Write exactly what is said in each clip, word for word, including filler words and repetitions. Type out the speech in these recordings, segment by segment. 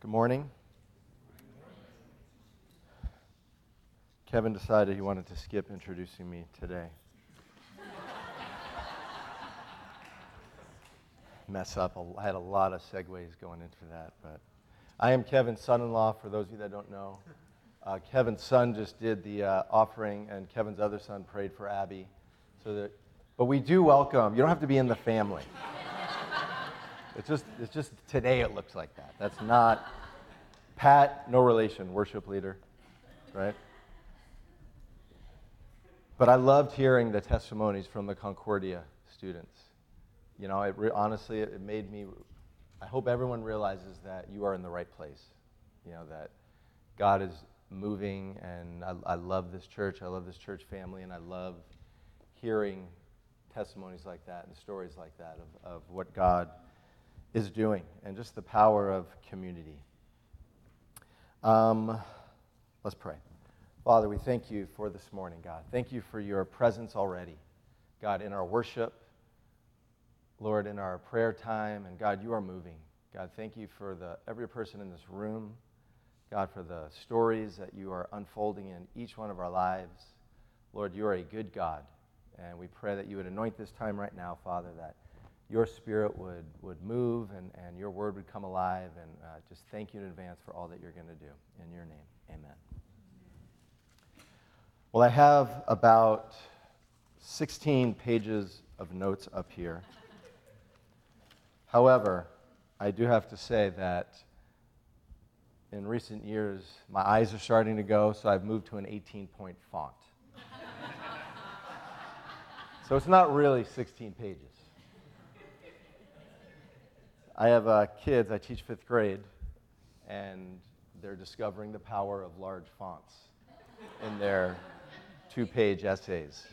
Good morning. Kevin decided he wanted to skip introducing me today. Mess up. I had a lot of segues going into that, but I am Kevin's son-in-law, for those of you that don't know. Uh, Kevin's son just did the uh, offering, and Kevin's other son prayed for Abby. So that, but we do welcome. You don't have to be in the family. It's just, it's just today it looks like that. That's not Pat, no relation, worship leader, right? But I loved hearing the testimonies from the Concordia students. You know, it re- honestly, it, it made me, I hope everyone realizes that you are in the right place. You know, that God is moving, and I, I love this church, I love this church family, and I love hearing testimonies like that and stories like that of, of what God is doing, and just the power of community. Um, let's pray. Father, we thank you for this morning, God. Thank you for your presence already, God, in our worship, Lord, in our prayer time, and God, you are moving. God, thank you for the every person in this room, God, for the stories that you are unfolding in each one of our lives. Lord, you are a good God, and we pray that you would anoint this time right now, Father, that your spirit would, would move and, and your word would come alive, and uh, just thank you in advance for all that you're going to do. In your name, amen. Well, I have about sixteen pages of notes up here. However, I do have to say that in recent years, my eyes are starting to go, so I've moved to an eighteen-point font. So it's not really sixteen pages. I have uh, kids, I teach fifth grade, and they're discovering the power of large fonts in their two-page essays.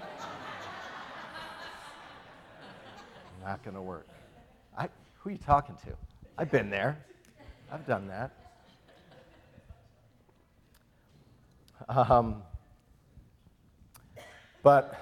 Not going to work. I, who are you talking to? I've been there. I've done that. Um, but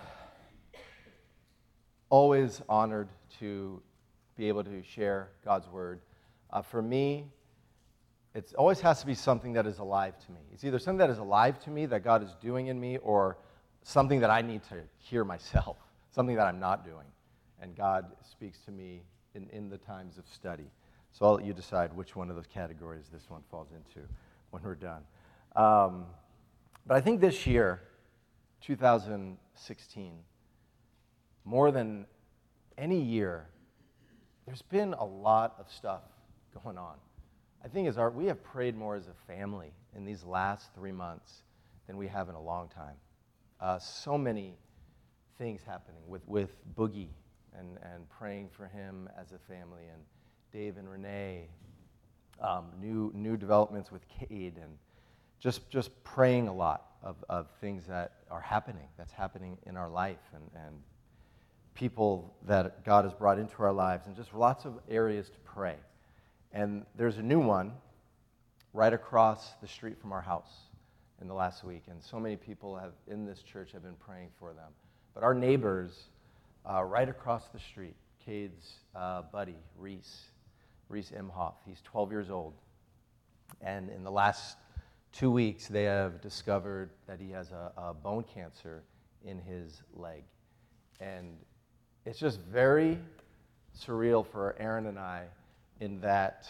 always honored to be able to share God's word. Uh, for me, it always has to be something that is alive to me. It's either something that is alive to me that God is doing in me, or something that I need to hear myself, something that I'm not doing. And God speaks to me in, in the times of study. So I'll let you decide which one of those categories this one falls into when we're done. Um, but I think this year, two thousand sixteen, more than any year, there's been a lot of stuff going on. I think as our, we have prayed more as a family in these last three months than we have in a long time. Uh, so many things happening with, with Boogie and, and praying for him as a family, and Dave and Renee, um, new new developments with Cade, and just just praying a lot of, of things that are happening, that's happening in our life, and, and people that God has brought into our lives, and just lots of areas to pray. And there's a new one right across the street from our house in the last week, and so many people have in this church have been praying for them. But our neighbors uh, right across the street, Cade's uh, buddy, Reese, Reese Imhoff, he's twelve years old, and in the last two weeks they have discovered that he has a, a bone cancer in his leg. And it's just very surreal for Aaron and I, in that,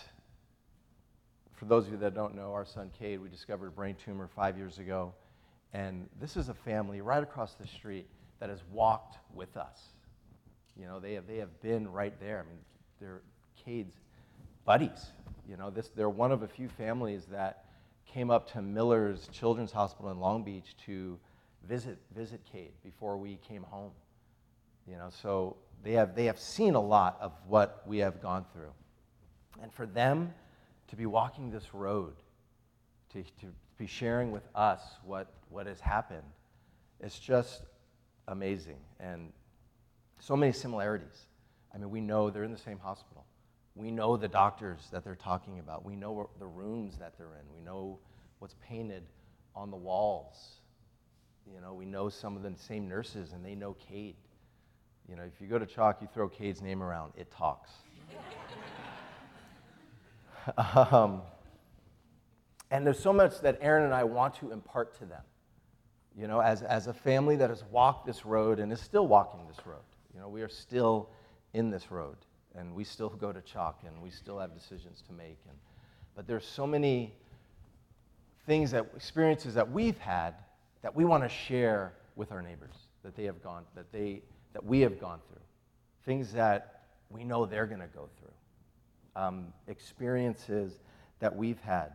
for those of you that don't know, our son Cade, we discovered a brain tumor five years ago, and this is a family right across the street that has walked with us. You know, they have they have been right there. I mean, they're Cade's buddies. You know, this they're one of a few families that came up to Miller's Children's Hospital in Long Beach to visit visit Cade before we came home. You know, so they have they have seen a lot of what we have gone through. And for them to be walking this road, to, to be sharing with us what, what has happened, it's just amazing. And so many similarities. I mean, we know they're in the same hospital. We know the doctors that they're talking about. We know the rooms that they're in. We know what's painted on the walls. You know, we know some of the same nurses, and they know Cade. You know, if you go to Chalk, you throw Cade's name around, it talks. um, And there's so much that Aaron and I want to impart to them. You know, as, as a family that has walked this road and is still walking this road. You know, we are still in this road, and we still go to Chalk, and we still have decisions to make. And, but there's so many things, that experiences that we've had that we want to share with our neighbors, that they have gone, that they, that we have gone through, things that we know they're going to go through, um, experiences that we've had,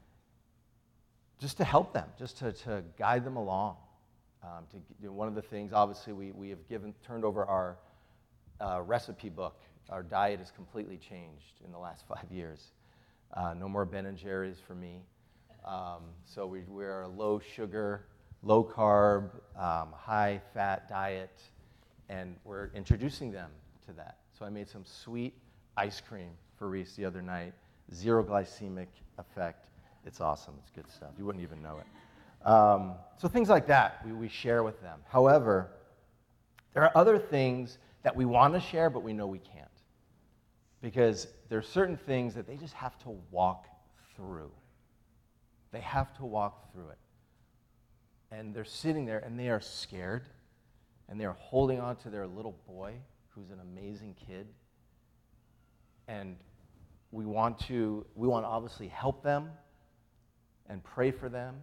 just to help them, just to, to guide them along. Um, to you know, one of the things, obviously, we, we have given turned over our uh, recipe book. Our diet has completely changed in the last five years. Uh, no more Ben and Jerry's for me. Um, so we, we're a low sugar, low carb, um, high fat diet, and we're introducing them to that. So I made some sweet ice cream for Reese the other night, zero glycemic effect. It's awesome. It's good stuff. You wouldn't even know it. Um, so things like that we, we share with them. However, there are other things that we want to share, but we know we can't. Because there are certain things that they just have to walk through. They have to walk through it. And they're sitting there, and they are scared, and they are holding on to their little boy, who's an amazing kid. And we want to, we want to obviously help them and pray for them,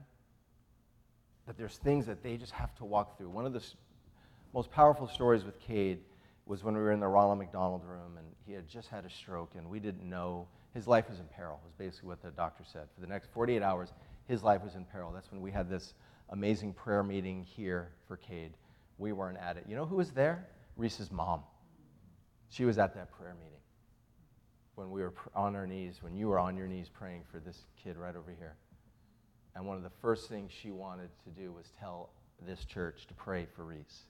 but there's things that they just have to walk through. One of the s- most powerful stories with Cade was when we were in the Ronald McDonald room, and he had just had a stroke, and we didn't know, his life was in peril, was basically what the doctor said. For the next forty-eight hours, his life was in peril. That's when we had this amazing prayer meeting here for Cade. We weren't at it. You know who was there? Reese's mom. She was at that prayer meeting when we were pr- on our knees, when you were on your knees praying for this kid right over here. And one of the first things she wanted to do was tell this church to pray for Reese.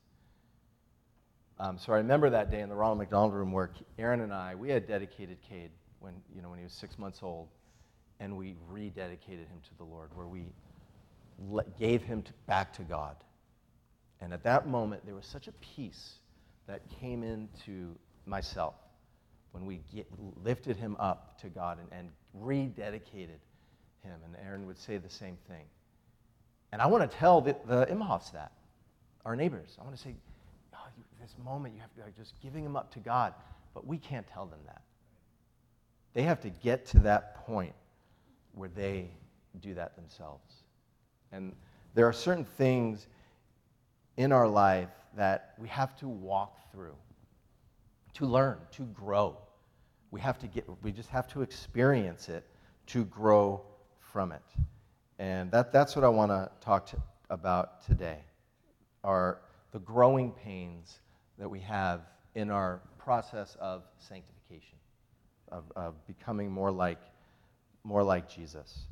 Um, so I remember that day in the Ronald McDonald room where Aaron and I, we had dedicated Cade when, you know, when he was six months old, and we rededicated him to the Lord, where we le- gave him to, back to God. And at that moment, there was such a peace that came into myself when we get, lifted him up to God and, and rededicated him. And Aaron would say the same thing. And I want to tell the, the Imhoffs that, our neighbors. I want to say, oh, you, this moment, you have to like, just giving him up to God. But we can't tell them that. They have to get to that point where they do that themselves. And there are certain things in our life that we have to walk through to learn, to grow. We have to get, we just have to experience it to grow from it. And that, that's what I want to talk to, about today, are the growing pains that we have in our process of sanctification, of, of becoming more like, more like Jesus.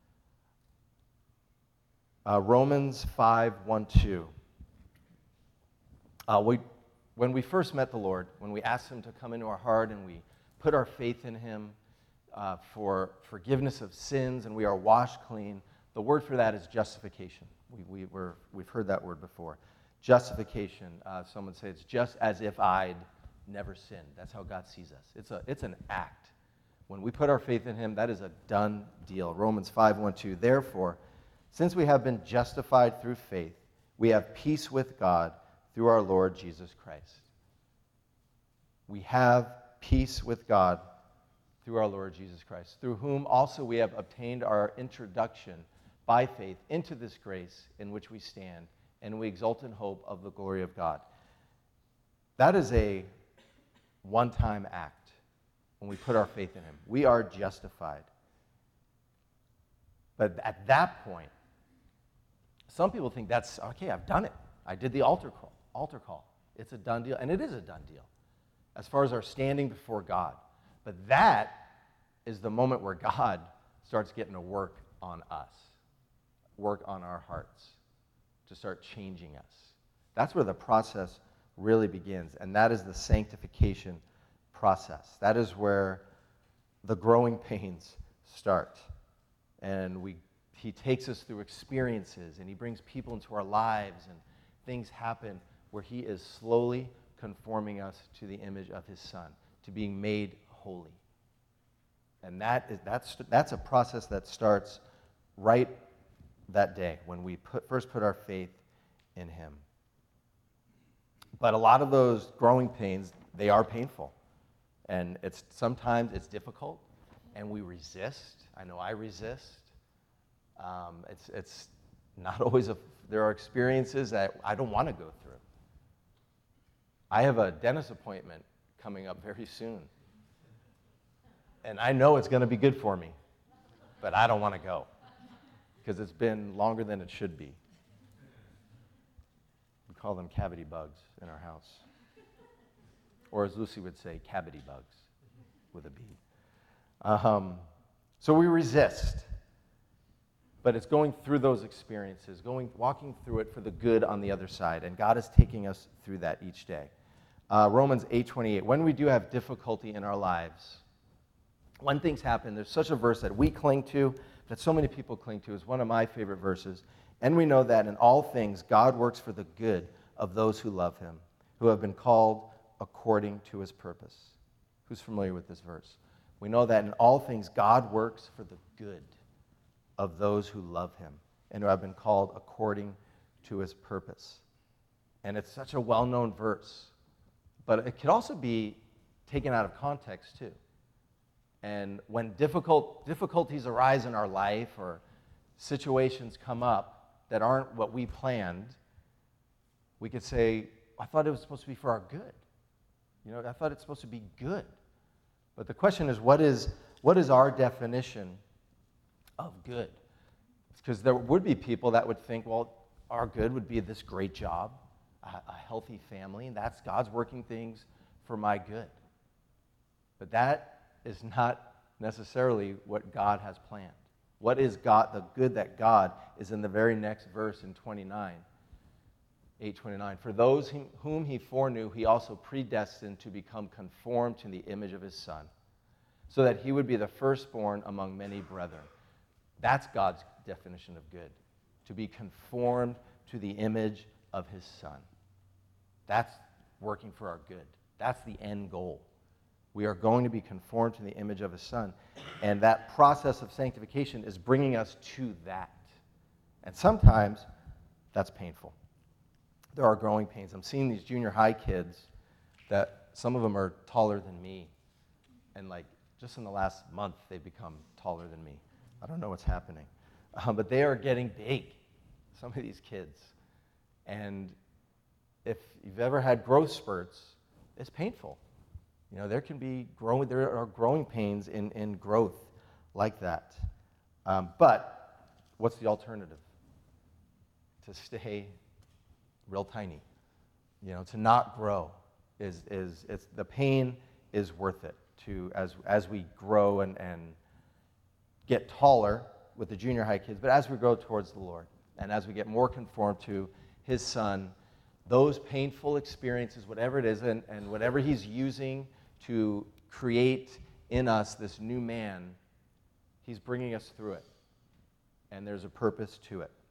Uh, Romans five, one, two. Uh, we, when we first met the Lord, when we asked him to come into our heart and we put our faith in him uh, for forgiveness of sins and we are washed clean, the word for that is justification. We, we, we're, we've heard that word before. Justification, uh, some would say it's just as if I'd never sinned. That's how God sees us. It's, a, it's an act. When we put our faith in him, that is a done deal. Romans five, one, two. Therefore, since we have been justified through faith, we have peace with God through our Lord Jesus Christ. We have peace with God through our Lord Jesus Christ, through whom also we have obtained our introduction by faith into this grace in which we stand, and we exult in hope of the glory of God. That is a one-time act when we put our faith in him. We are justified. But at that point, some people think that's, okay, I've done it. I did the altar call. Altar call. It's a done deal, and it is a done deal as far as our standing before God. But that is the moment where God starts getting to work on us, work on our hearts, to start changing us. That's where the process really begins, and that is the sanctification process. That is where the growing pains start. And we, he takes us through experiences, and he brings people into our lives, and things happen where he is slowly conforming us to the image of his Son, to being made holy. And that is, that's, that's a process that starts right that day when we put, first put our faith in him. But a lot of those growing pains, they are painful. And it's sometimes it's difficult, and we resist. I know I resist. Um, it's, it's not always a, there are experiences that I don't want to go through. I have a dentist appointment coming up very soon. And I know it's going to be good for me, but I don't want to go because it's been longer than it should be. We call them cavity bugs in our house. Or as Lucy would say, cavity bugs with a B. Um, so we resist. But it's going through those experiences, going, walking through it for the good on the other side. And God is taking us through that each day. Uh, Romans eight twenty-eight, when we do have difficulty in our lives, when things happen, there's such a verse that we cling to, that so many people cling to, is one of my favorite verses. And we know that in all things, God works for the good of those who love him, who have been called according to his purpose. Who's familiar with this verse? We know that in all things, God works for the good of those who love him and who have been called according to his purpose. And it's such a well-known verse, but it could also be taken out of context too. And when difficult difficulties arise in our life or situations come up that aren't what we planned, we could say, I thought it was supposed to be for our good. You know, I thought it's supposed to be good. But the question is, what is what is our definition of good? Because there would be people that would think, well, our good would be this great job, a, a healthy family, and that's God's working things for my good. But that is not necessarily what God has planned. What is God, the good that God is in the very next verse in twenty-nine, eight twenty-nine. For those whom he foreknew, he also predestined to become conformed to the image of his Son, so that he would be the firstborn among many brethren. That's God's definition of good, to be conformed to the image of his Son. That's working for our good. That's the end goal. We are going to be conformed to the image of his Son. And that process of sanctification is bringing us to that. And sometimes that's painful. There are growing pains. I'm seeing these junior high kids that some of them are taller than me. And like just in the last month, they've become taller than me. I don't know what's happening. Um, but they are getting big, some of these kids. And if you've ever had growth spurts, it's painful. You know, there can be growing, there are growing pains in, in growth like that. Um, but what's the alternative? To stay real tiny, you know, to not grow is is it's the pain is worth it to as as we grow and, and get taller with the junior high kids, but as we grow towards the Lord and as we get more conformed to his Son, those painful experiences, whatever it is, and, and whatever he's using to create in us this new man, he's bringing us through it. And there's a purpose to it.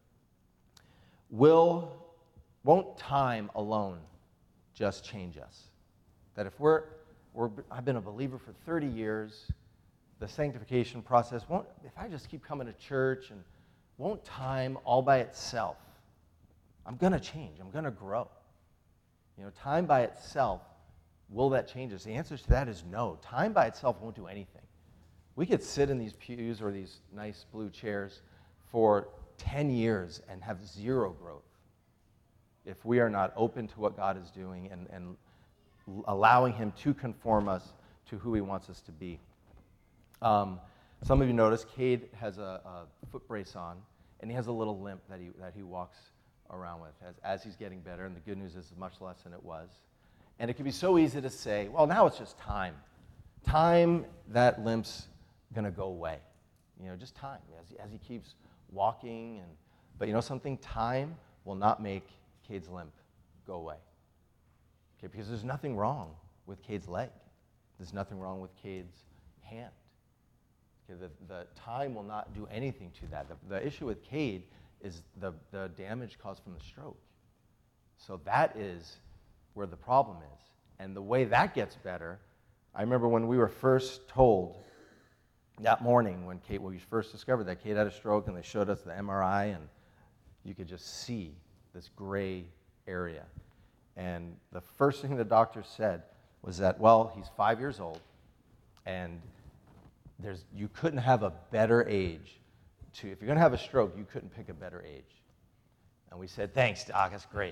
Will, won't time alone just change us? That if we're, we're, I've been a believer for thirty years, the sanctification process won't, if I just keep coming to church, and won't time all by itself, I'm going to change, I'm going to grow. You know, time by itself, will that change us? The answer to that is no. Time by itself won't do anything. We could sit in these pews or these nice blue chairs for ten years and have zero growth if we are not open to what God is doing and, and allowing him to conform us to who he wants us to be. Um, some of you notice Cade has a, a foot brace on, and he has a little limp that he, that he walks around with as, as he's getting better, and the good news is it's much less than it was. And it can be so easy to say, well, now it's just time. Time, that limp's going to go away. You know, just time as, as he keeps walking. And But you know something? Time will not make Cade's limp go away. Okay, because there's nothing wrong with Cade's leg. There's nothing wrong with Cade's hand. Okay, the, the time will not do anything to that. The, the issue with Cade is the, the damage caused from the stroke. So that is where the problem is. And the way that gets better, I remember when we were first told that morning when Kate, when we first discovered that Kate had a stroke and they showed us the M R I, and you could just see this gray area. And the first thing the doctor said was that, well, he's five years old, and there's you couldn't have a better age to, if you're going to have a stroke, you couldn't pick a better age. And we said, thanks, Doc, that's great.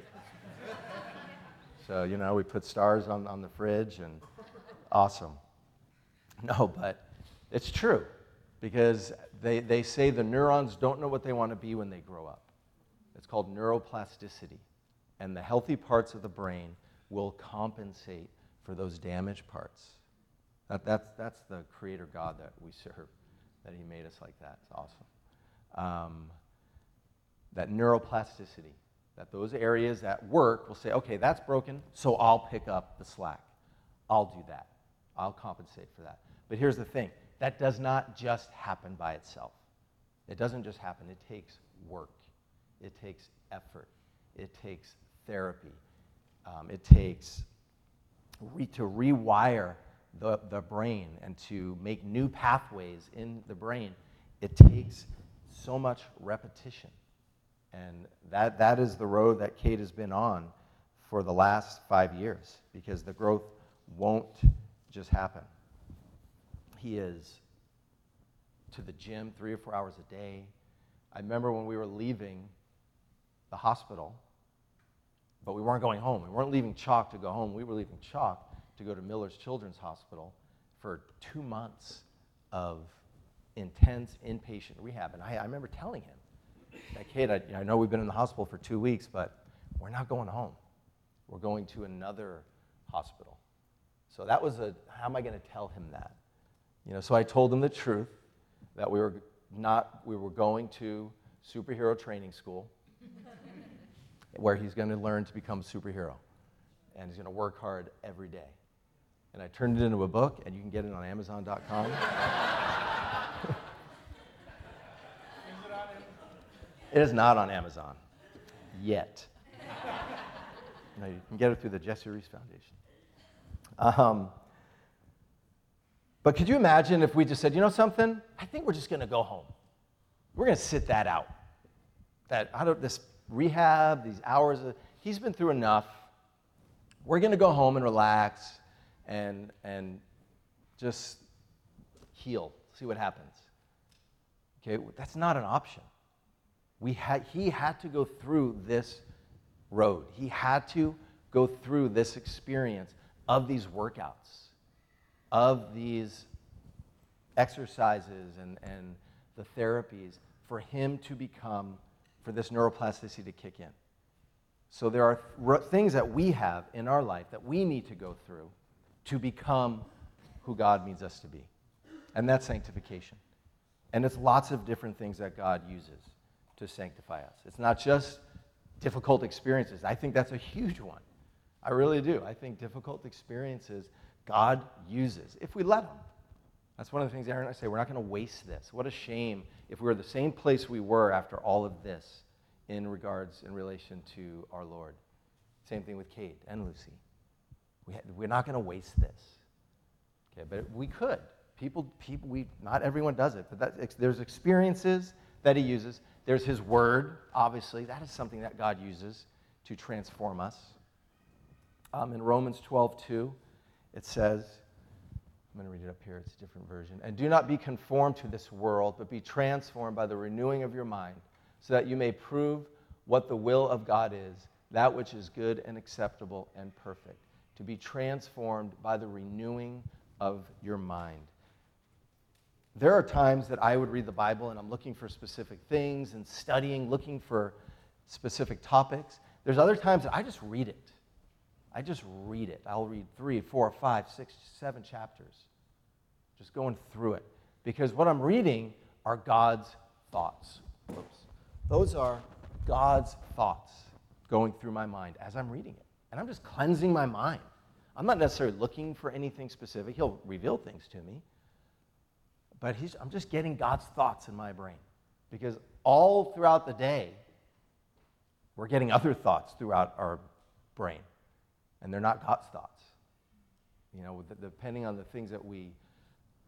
So, you know, we put stars on, on the fridge, and awesome. No, but it's true, because they, they say the neurons don't know what they want to be when they grow up. It's called neuroplasticity, and the healthy parts of the brain will compensate for those damaged parts. That, that's, that's the creator God that we serve, that he made us like that. It's awesome. Um, that neuroplasticity, that those areas that work will say, okay, that's broken, so I'll pick up the slack. I'll do that. I'll compensate for that. But here's the thing. That does not just happen by itself. It doesn't just happen. It takes work. It takes effort. It takes therapy. Um, it takes re- to rewire the, the brain and to make new pathways in the brain. It takes so much repetition. And that, that is the road that Kate has been on for the last five years, because the growth won't just happen. He is to the gym three or four hours a day. I remember when we were leaving the hospital, but we weren't going home. We weren't leaving Chalk to go home. We were leaving Chalk to go to Miller's Children's Hospital for two months of intense inpatient rehab. And I, I remember telling him, that Kate, I, I know we've been in the hospital for two weeks, but we're not going home. We're going to another hospital. So that was a, how am I going to tell him that? You know, so I told him the truth, that we were not, we were going to superhero training school, where he's going to learn to become a superhero, and he's going to work hard every day. And I turned it into a book, and you can get it on Amazon dot com. It is not on Amazon yet. No, you can get it through the Jesse Reese Foundation. Um, but could you imagine if we just said, you know something? I think we're just going to go home. We're going to sit that out. That out of this rehab, these hours, of, he's been through enough. We're going to go home and relax and and just heal, see what happens. Okay, that's not an option. We had, he had to go through this road. He had to go through this experience of these workouts, of these exercises and, and the therapies for him to become, for this neuroplasticity to kick in. So there are th- things that we have in our life that we need to go through to become who God needs us to be. And that's sanctification. And it's lots of different things that God uses to sanctify us. It's not just difficult experiences. I think that's a huge one. I really do. I think difficult experiences God uses, if we let him. That's one of the things Aaron and I say, we're not going to waste this. What a shame if we were the same place we were after all of this in regards, in relation to our Lord. Same thing with Kate and Lucy. We ha- we're not going to waste this. Okay, but we could. People, people, we, not everyone does it, but that, there's experiences that he uses. There's his word, obviously. That is something that God uses to transform us. Um, in Romans twelve two, it says, I'm going to read it up here. It's a different version. And do not be conformed to this world, but be transformed by the renewing of your mind, so that you may prove what the will of God is, that which is good and acceptable and perfect. To be transformed by the renewing of your mind. There are times that I would read the Bible and I'm looking for specific things and studying, looking for specific topics. There's other times that I just read it. I just read it. I'll read three, four, five, six, seven chapters. Just going through it. Because what I'm reading are God's thoughts. Oops. Those are God's thoughts going through my mind as I'm reading it. And I'm just cleansing my mind. I'm not necessarily looking for anything specific. He'll reveal things to me. But he's, I'm just getting God's thoughts in my brain. Because all throughout the day, we're getting other thoughts throughout our brain. And they're not God's thoughts. You know, depending on the things that we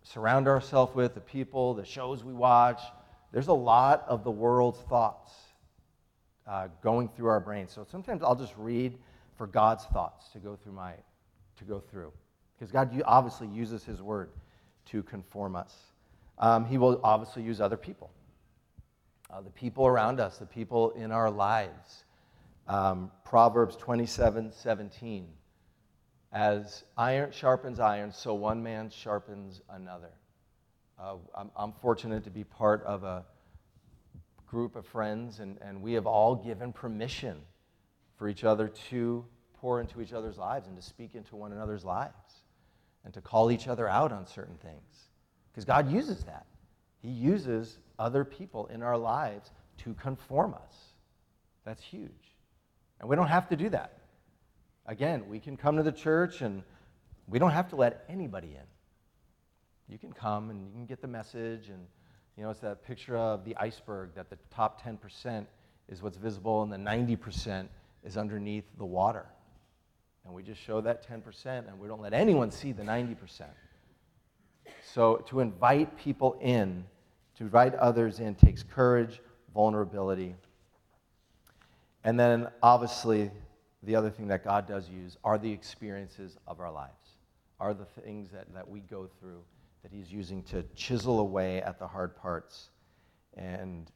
surround ourselves with, the people, the shows we watch, there's a lot of the world's thoughts uh, going through our brains. So sometimes I'll just read for God's thoughts to go through my, to go through. Because God obviously uses his word to conform us. Um, he will obviously use other people. Uh, the people around us, the people in our lives. Um, Proverbs twenty-seven seventeen. As iron sharpens iron, so one man sharpens another. Uh, I'm, I'm fortunate to be part of a group of friends, and, and we have all given permission for each other to pour into each other's lives and to speak into one another's lives and to call each other out on certain things. Because God uses that. He uses other people in our lives to conform us. That's huge. And we don't have to do that. Again, we can come to the church and we don't have to let anybody in. You can come and you can get the message, and you know, it's that picture of the iceberg, that the top ten percent is what's visible and the ninety percent is underneath the water. And we just show that ten percent and we don't let anyone see the ninety percent. So to invite people in, to invite others in, takes courage, vulnerability. And then obviously, the other thing that God does use are the experiences of our lives, are the things that, that we go through that he's using to chisel away at the hard parts. And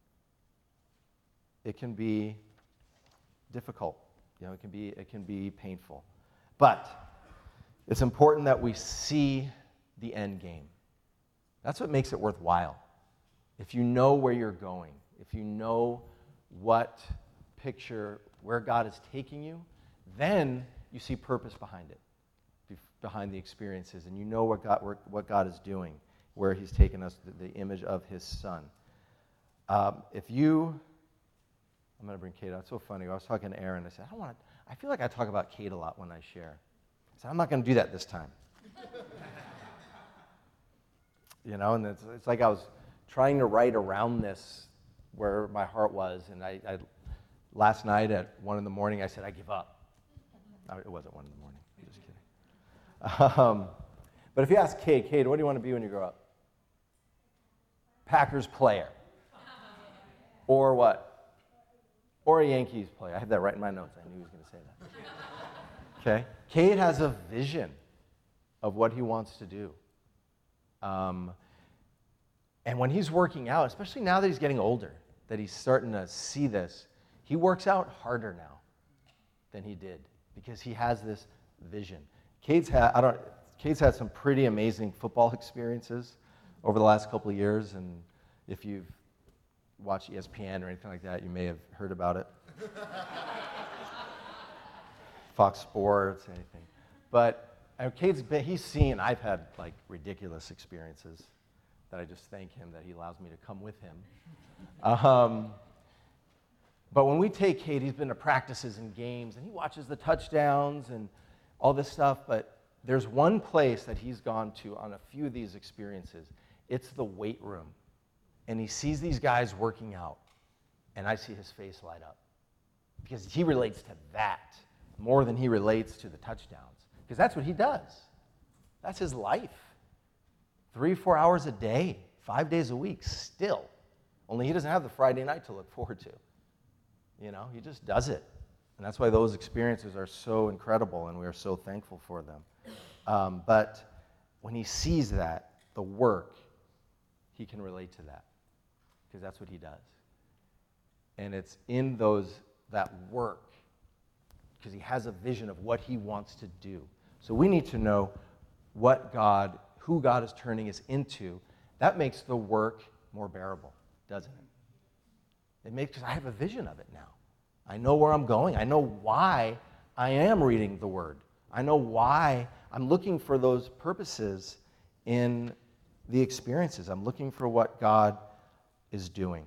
it can be difficult. You know, it can be, it can be painful. But it's important that we see the end game. That's what makes it worthwhile. If you know where you're going, if you know what picture, where God is taking you, then you see purpose behind it, behind the experiences, and you know what God, what God is doing, where he's taken us, the, the image of his son. Um, if you, I'm going to bring Kate out. It's so funny. I was talking to Aaron. I said, I don't want to, I feel like I talk about Kate a lot when I share. I said, I'm not going to do that this time. You know, and it's, it's like I was trying to write around this where my heart was, and I, I last night at one in the morning, I said, I give up. No, it wasn't one in the morning. I'm just kidding. Um, but if you ask Kate, Kate, what do you want to be when you grow up? Packers player. Or what? Or a Yankees player. I had that right in my notes. I knew he was going to say that. Okay? Kate has a vision of what he wants to do. Um, and when he's working out, especially now that he's getting older, that he's starting to see this, he works out harder now than he did because he has this vision. Kate's had, I don't, Kate's had some pretty amazing football experiences over the last couple of years, and if you've watched E S P N or anything like that, you may have heard about it. Fox Sports, anything. But uh, Kate's been, he's seen, I've had like ridiculous experiences that I just thank him that he allows me to come with him. Um, But when we take Kate, he's been to practices and games, and he watches the touchdowns and all this stuff, but there's one place that he's gone to on a few of these experiences. It's the weight room. And he sees these guys working out, and I see his face light up. Because he relates to that more than he relates to the touchdowns. Because that's what he does. That's his life. Three, four hours a day, five days a week, still. Only he doesn't have the Friday night to look forward to. You know, he just does it. And that's why those experiences are so incredible, and we are so thankful for them. Um, but when he sees that, the work, he can relate to that, because that's what he does. And it's in those, that work, because he has a vision of what he wants to do. So we need to know what God, who God is turning us into. That makes the work more bearable, doesn't it? It makes, because I have a vision of it now. I know where I'm going. I know why I am reading the Word. I know why I'm looking for those purposes in the experiences. I'm looking for what God is doing.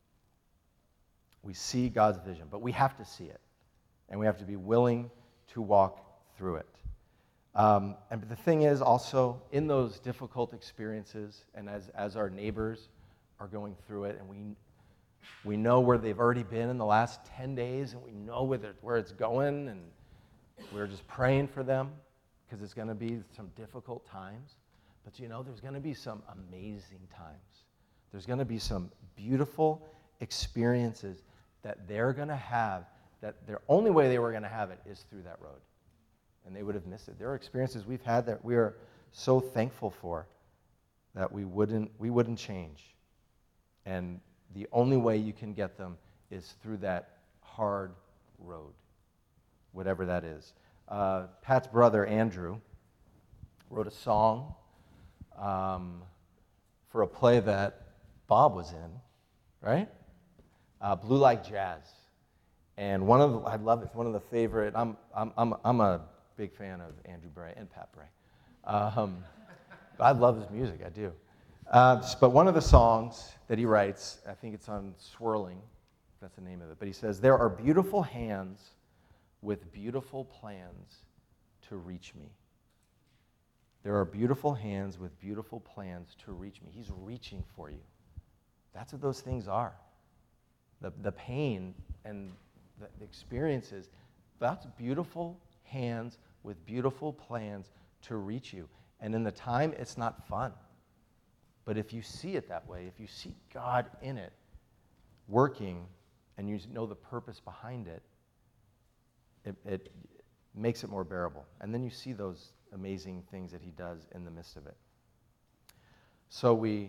We see God's vision, but we have to see it. And we have to be willing to walk through it. Um, and the thing is also, in those difficult experiences, and as, as our neighbors are going through it, and we We know where they've already been in the last ten days, and we know where, where it's going, and we're just praying for them because it's going to be some difficult times. But you know, there's going to be some amazing times. There's going to be some beautiful experiences that they're going to have, that their only way they were going to have it is through that road. And they would have missed it. There are experiences we've had that we are so thankful for that we wouldn't, we wouldn't change. And the only way you can get them is through that hard road, whatever that is. Uh, Pat's brother, Andrew, wrote a song um, for a play that Bob was in, right? Uh, Blue Like Jazz. And one of the, I love it, it's one of the favorite, I'm, I'm, I'm, I'm a big fan of Andrew Bray and Pat Bray. Um, I love his music, I do. Uh, but one of the songs that he writes, I think it's on Swirling, that's the name of it, but he says, there are beautiful hands with beautiful plans to reach me. There are beautiful hands with beautiful plans to reach me. He's reaching for you. That's what those things are. The, the pain and the, the experiences, that's beautiful hands with beautiful plans to reach you. And in the time, it's not fun. But if you see it that way, if you see God in it, working, and you know the purpose behind it, it, it makes it more bearable. And then you see those amazing things that he does in the midst of it. So we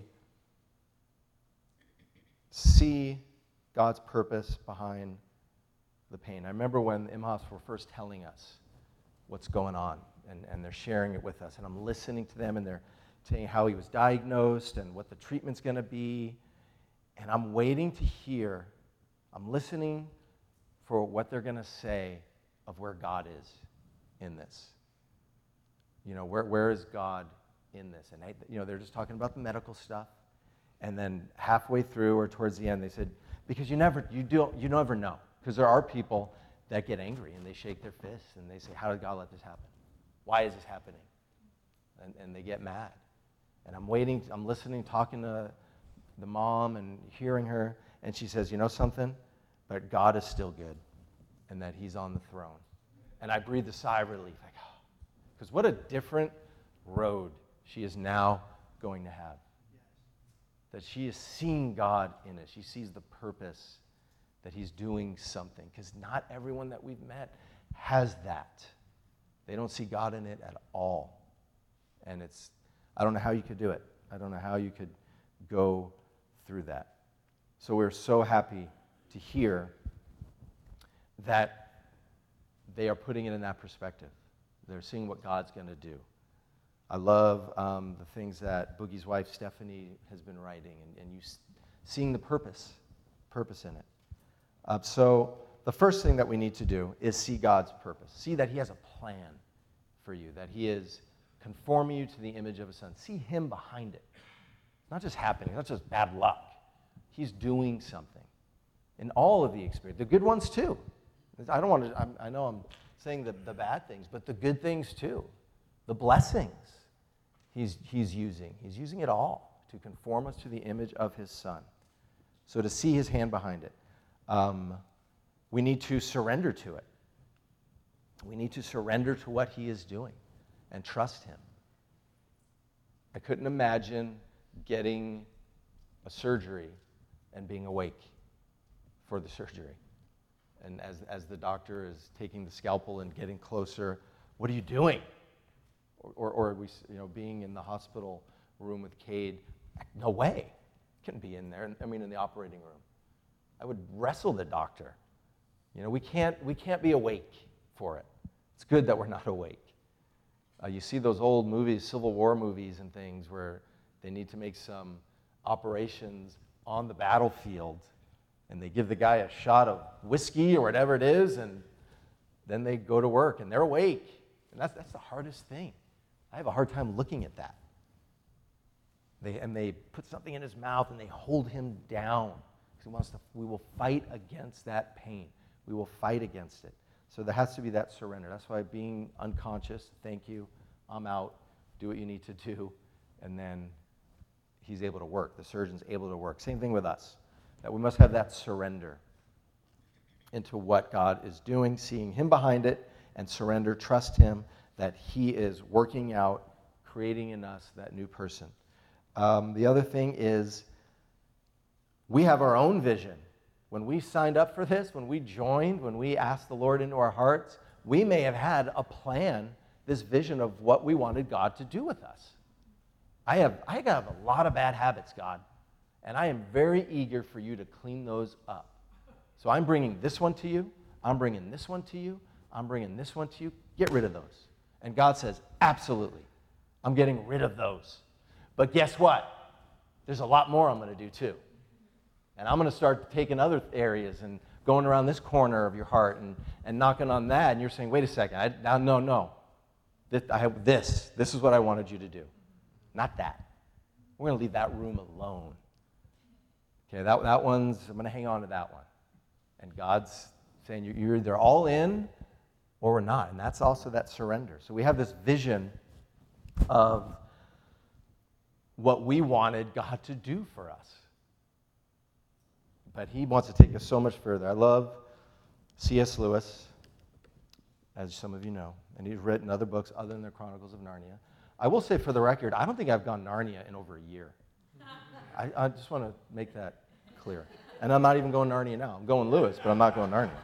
see God's purpose behind the pain. I remember when the Imhoffs were first telling us what's going on, and, and they're sharing it with us, and I'm listening to them, and they're saying how he was diagnosed and what the treatment's going to be, and I'm waiting to hear, I'm listening for what they're going to say of where God is in this. You know, where where is God in this? And, I, you know, they're just talking about the medical stuff, and then halfway through or towards the end, they said, because you never, you don't, you never know. Because there are people that get angry and they shake their fists and they say, how did God let this happen? Why is this happening? And, and they get mad. And I'm waiting, I'm listening, talking to the mom and hearing her, and she says, you know something? But God is still good, and that he's on the throne. And I breathe a sigh of relief, like, oh, because what a different road she is now going to have. That she is seeing God in it. She sees the purpose that he's doing something. Because not everyone that we've met has that. They don't see God in it at all. And it's, I don't know how you could do it. I don't know how you could go through that. So we're so happy to hear that they are putting it in that perspective. They're seeing what God's going to do. I love um, the things that Boogie's wife, Stephanie, has been writing, and, and you s- seeing the purpose, purpose in it. Uh, so the first thing that we need to do is see God's purpose. See that he has a plan for you, that he is conforming you to the image of his son. See him behind it. It's not just happening. It's not just bad luck. He's doing something in all of the experience. The good ones, too. I don't want to, I'm, I know I'm saying the, the bad things, but the good things, too. The blessings he's, he's using. He's using it all to conform us to the image of his son. So to see his hand behind it, um, we need to surrender to it. We need to surrender to what he is doing and trust him. I couldn't imagine getting a surgery and being awake for the surgery. And as, as the doctor is taking the scalpel and getting closer, what are you doing? Or, or, or we, you know, being in the hospital room with Cade, no way. Couldn't be in there. I mean, in the operating room. I would wrestle the doctor. You know, we can't, we can't be awake for it. It's good that we're not awake. Uh, you see those old movies, Civil War movies and things, where they need to make some operations on the battlefield, and they give the guy a shot of whiskey or whatever it is, and then they go to work, and they're awake. And that's, that's the hardest thing. I have a hard time looking at that. They, and they put something in his mouth, and they hold him down. Because he wants to, we will fight against that pain. We will fight against it. So there has to be that surrender. That's why being unconscious, thank you, I'm out, do what you need to do, and then he's able to work. The surgeon's able to work. Same thing with us, that we must have that surrender into what God is doing, seeing him behind it, and surrender, trust him that he is working out creating in us that new person. Um, the other thing is we have our own vision. When we signed up for this, when we joined, when we asked the Lord into our hearts, we may have had a plan, this vision of what we wanted God to do with us. I have, I have a lot of bad habits, God, and I am very eager for you to clean those up. So I'm bringing this one to you. I'm bringing this one to you. I'm bringing this one to you. Get rid of those. And God says, absolutely. I'm getting rid of those. But guess what? There's a lot more I'm going to do too. And I'm going to start taking other areas and going around this corner of your heart and, and knocking on that. And you're saying, wait a second. I, now, no, no. This, I have this. This is what I wanted you to do. Not that. We're going to leave that room alone. Okay, that, that one's, I'm going to hang on to that one. And God's saying you're either all in or we're not. And that's also that surrender. So we have this vision of what we wanted God to do for us. But he wants to take us so much further. I love C S Lewis, as some of you know, and he's written other books other than the Chronicles of Narnia. I will say for the record, I don't think I've gone Narnia in over a year. I, I just want to make that clear. And I'm not even going Narnia now. I'm going Lewis, but I'm not going Narnia.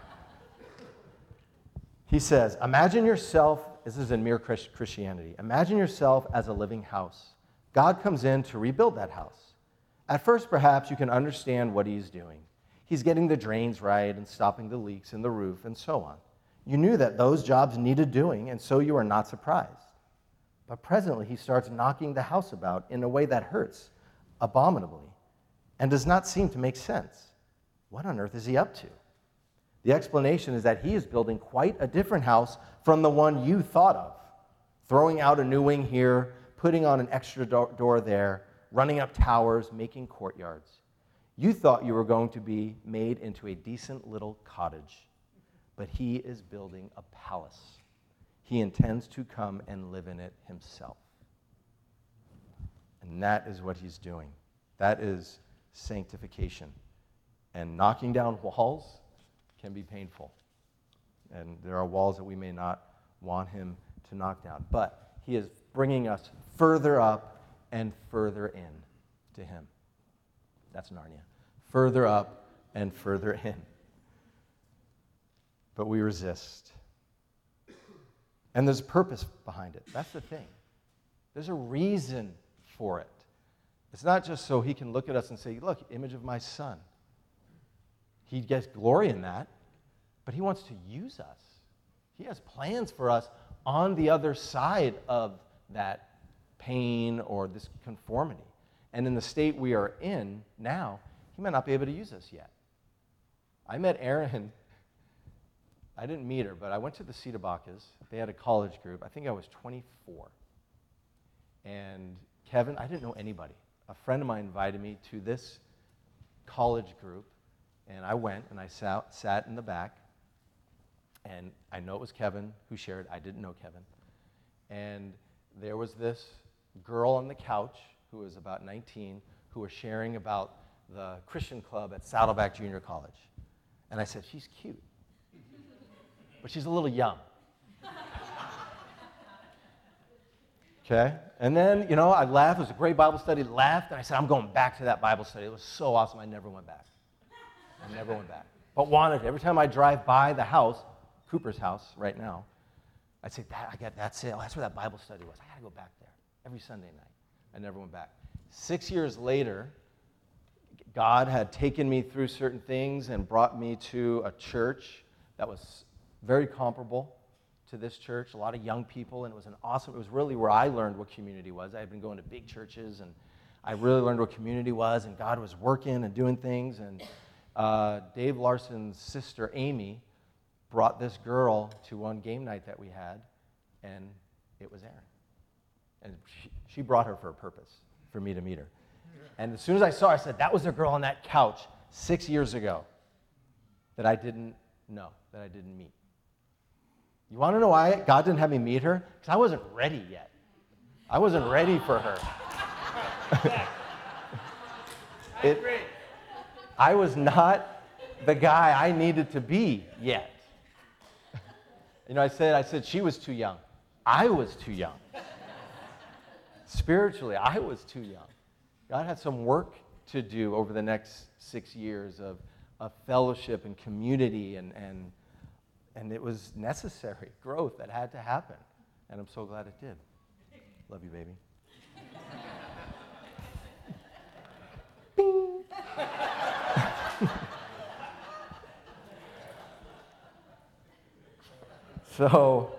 He says, imagine yourself, this is in Mere Christianity, imagine yourself as a living house. God comes in to rebuild that house. At first, perhaps you can understand what he's doing. He's getting the drains right and stopping the leaks in the roof and so on. You knew that those jobs needed doing, and so you are not surprised. But presently, he starts knocking the house about in a way that hurts abominably and does not seem to make sense. What on earth is he up to? The explanation is that he is building quite a different house from the one you thought of, throwing out a new wing here, putting on an extra do- door there, running up towers, making courtyards. You thought you were going to be made into a decent little cottage, but he is building a palace. He intends to come and live in it himself. And that is what he's doing. That is sanctification. And knocking down walls can be painful. And there are walls that we may not want him to knock down. But he is bringing us further up and further in to him. That's Narnia. Further up and further in. But we resist. And there's purpose behind it. That's the thing. There's a reason for it. It's not just so he can look at us and say, look, image of my son. He gets glory in that, but he wants to use us. He has plans for us on the other side of that pain or this conformity. And in the state we are in now, he might not be able to use us yet. I met Erin. I didn't meet her, but I went to the Cedarbacas. They had a college group. I think I was twenty-four. And Kevin, I didn't know anybody. A friend of mine invited me to this college group, and I went, and I sat, sat in the back, and I know it was Kevin who shared. I didn't know Kevin. And there was this girl on the couch who was about nineteen who was sharing about the Christian club at Saddleback Junior College. And I said, she's cute, but she's a little young. Okay? And then, you know, I laughed. It was a great Bible study. Laughed, and I said, I'm going back to that Bible study. It was so awesome. I never went back. I never went back. But wanted, every time I drive by the house, Cooper's house right now, I'd say, that, I got that's it. Oh, that's where that Bible study was. I got to go back there every Sunday night. I never went back. Six years later, God had taken me through certain things and brought me to a church that was very comparable to this church, a lot of young people, and it was an awesome, it was really where I learned what community was. I had been going to big churches, and I really learned what community was, and God was working and doing things, and uh, Dave Larson's sister, Amy, brought this girl to one game night that we had, and it was Erin. And she, she brought her for a purpose, for me to meet her. And as soon as I saw her, I said, that was the girl on that couch six years ago that I didn't know, that I didn't meet. You want to know why God didn't have me meet her? Because I wasn't ready yet. I wasn't ready for her. it, I was not the guy I needed to be yet. You know, I said, I said she was too young. I was too young. Spiritually, I was too young. God had some work to do over the next six years of, of fellowship and community, and, and, and it was necessary growth that had to happen. And I'm so glad it did. Love you, baby. Bing. So,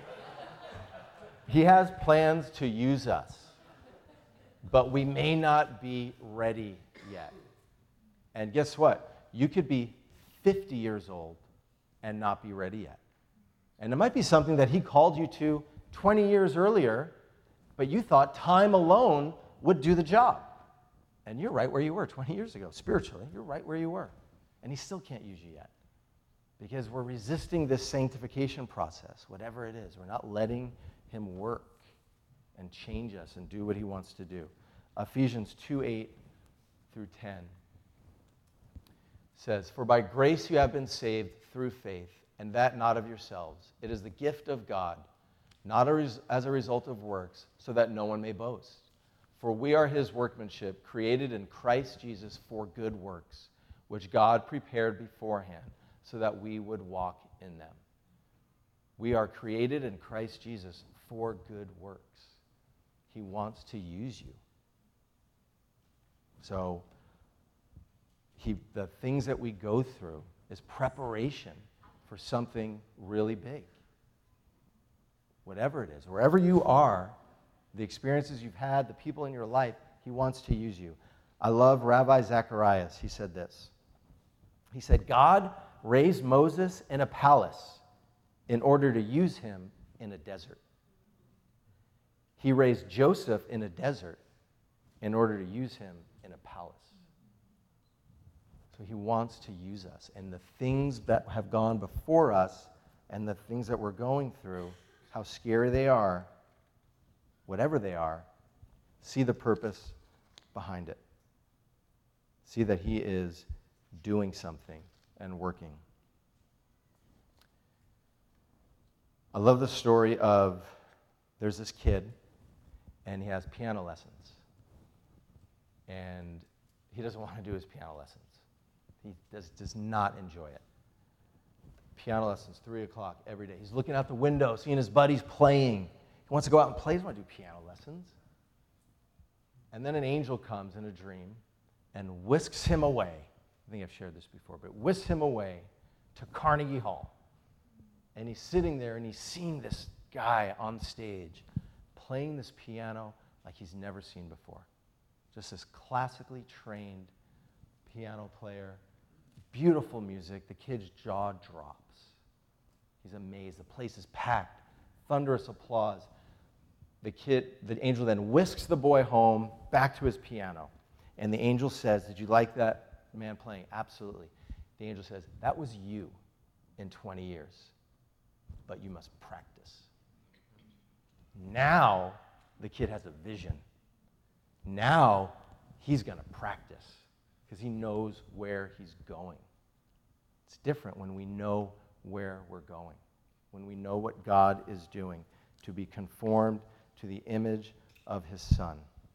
he has plans to use us, but we may not be ready yet. And guess what? You could be fifty years old and not be ready yet. And it might be something that he called you to twenty years earlier, but you thought time alone would do the job. And you're right where you were twenty years ago. Spiritually, you're right where you were. And he still can't use you yet, because we're resisting this sanctification process, whatever it is. We're not letting him work and change us and do what he wants to do. Ephesians two, eight through ten says, "For by grace you have been saved through faith, and that not of yourselves. It is the gift of God, not as a result of works, so that no one may boast. For we are his workmanship, created in Christ Jesus for good works, which God prepared beforehand, so that we would walk in them." We are created in Christ Jesus for good works. He wants to use you. So, he, the things that we go through is preparation for something really big. Whatever it is, wherever you are, the experiences you've had, the people in your life, he wants to use you. I love Rabbi Zacharias. He said this. He said, "God raised Moses in a palace in order to use him in a desert. He raised Joseph in a desert in order to use him in a palace." So he wants to use us. And the things that have gone before us and the things that we're going through, how scary they are, whatever they are, see the purpose behind it. See that he is doing something and working. I love the story of, there's this kid, and he has piano lessons. And he doesn't want to do his piano lessons. He does, does not enjoy it. Piano lessons, three o'clock every day. He's looking out the window, seeing his buddies playing. He wants to go out and play. He doesn't want to do piano lessons. And then an angel comes in a dream and whisks him away. I think I've shared this before, but whisks him away to Carnegie Hall. And he's sitting there and he's seeing this guy on stage playing this piano like he's never seen before. Just this classically trained piano player, beautiful music. The kid's jaw drops. He's amazed. The place is packed. Thunderous applause. The kid, the angel then whisks the boy home back to his piano. And the angel says, "Did you like that man playing?" "Absolutely." The angel says, "That was you in twenty years, but you must practice." Now the kid has a vision. Now he's going to practice because he knows where he's going. It's different when we know where we're going, when we know what God is doing, to be conformed to the image of his Son.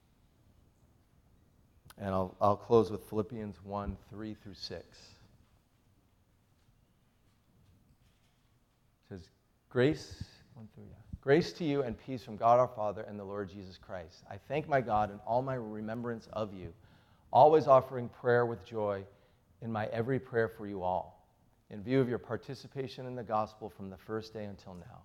And I'll, I'll close with Philippians one, three through six. It says, Grace, one through, yeah. Grace to you and peace from God our Father and the Lord Jesus Christ. I thank my God in all my remembrance of you, always offering prayer with joy in my every prayer for you all, in view of your participation in the gospel from the first day until now.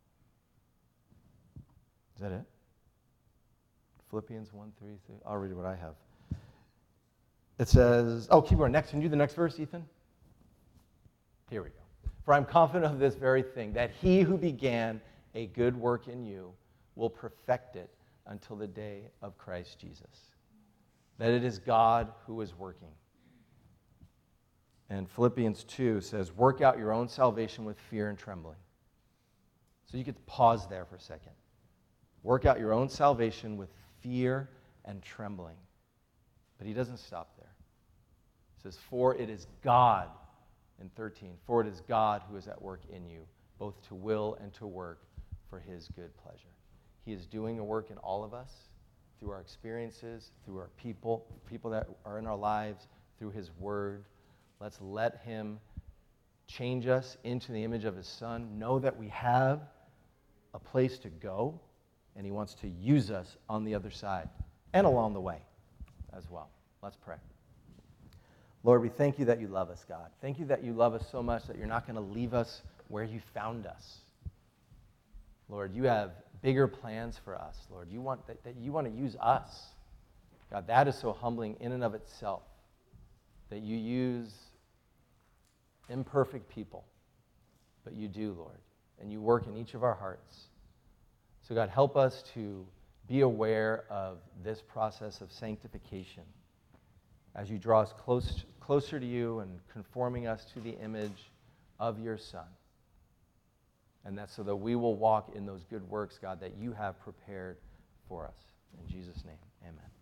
Is that it? Philippians one, three, three. I'll read what I have. It says, oh, keep going. Next, can you do the next verse, Ethan? Here we go. For I'm confident of this very thing, that he who began a good work in you will perfect it until the day of Christ Jesus. That it is God who is working. And Philippians two says, work out your own salvation with fear and trembling. So you could pause there for a second. Work out your own salvation with fear and trembling. But he doesn't stop there. He says, for it is God, in thirteen, for it is God who is at work in you, both to will and to work for his good pleasure. He is doing a work in all of us. through our experiences, through our people, people that are in our lives, through his word. Let's let him change us into the image of his son. Know that we have a place to go, and he wants to use us on the other side and along the way as well. Let's pray. Lord, we thank you that you love us, God. Thank you that you love us so much that you're not going to leave us where you found us. Lord, you have bigger plans for us, Lord. You want that, that you want to use us. God, that is so humbling in and of itself, that you use imperfect people, but you do, Lord, and you work in each of our hearts. So God, help us to be aware of this process of sanctification as you draw us close, closer to you and conforming us to the image of your Son. And that's so that we will walk in those good works, God, that you have prepared for us. In Jesus' name, amen.